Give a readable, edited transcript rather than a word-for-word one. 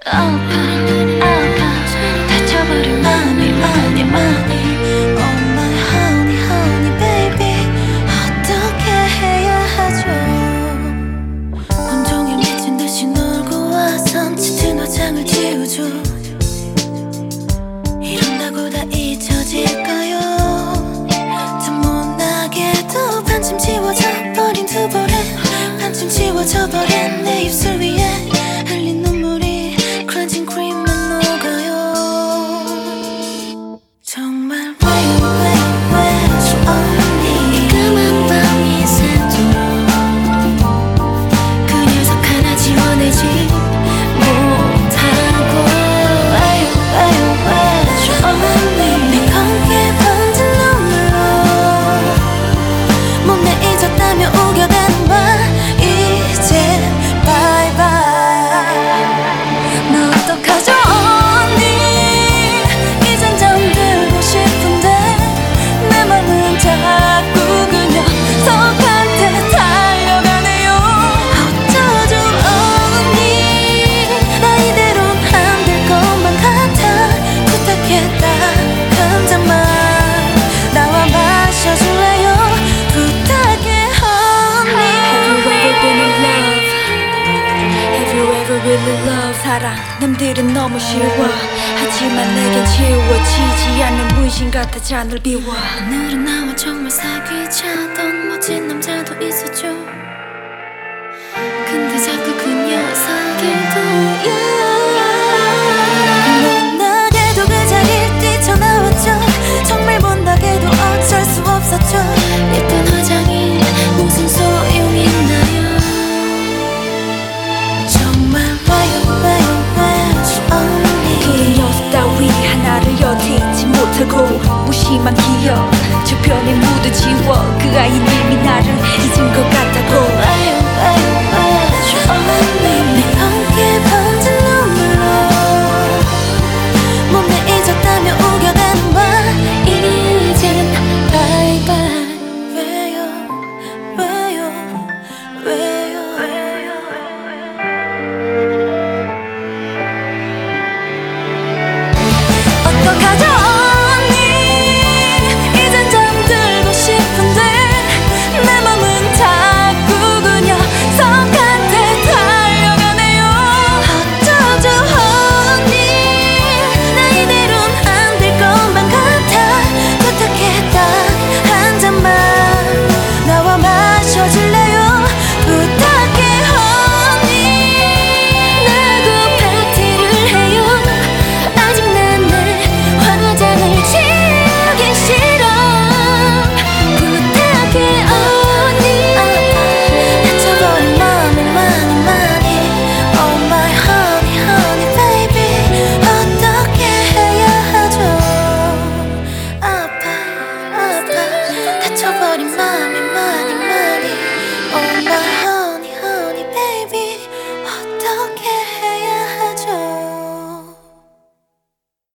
아파 다쳐버린 맘이 많이 Oh my honey honey baby 어떻게 해야 하죠. 온종일 미친 듯이 놀고 와선 짙은 화장을 지우죠. 이런다고 다 잊혀질까요. 좀 못나게도 반쯤 지워져 버린 두 볼에 반쯤 지워져 버린 내 입술 위에 흘린 눈물이 크런징 크림만 녹아요. 정말 왜 언니 까만 밤이 새도 그 녀석 하나 지워내지 못하고 왜 언니 내 검게 번진 눈물로 못내 잊었다며 우겨가는 말 이제 바이바이. 나 어떡하죠 언니 이젠 잠들고 싶은데 내 맘은 자꾸 그 녀석한테 달려가네요. 어쩌죠 언니 나 이대로는 안 될 것만 같아. 부탁해 딱 한 잔만 나와 마셔줄래요. 부탁해 honey. Have you ever been in love? Have you ever really loved? 사랑 남들은 너무 쉬워 하지만 내겐 채워지지 않는 문신 같아 잔을 비워. 오늘은 나와 정말 사귀자던 멋진 남자도 있었죠. 근데 자꾸 그 녀석이 못나게도 그 자리에 뛰쳐나왔죠. 정말 못나게도 어쩔 수 없었죠. 예쁜 화장이 무슨 소용있나요. 정말 왜요 언니 그 녀석 따위 하나를 여태 잊지 못하고 무심한 기억 저편에 모두 지워. 그 아이는 이미 나를 잊은 것 같아.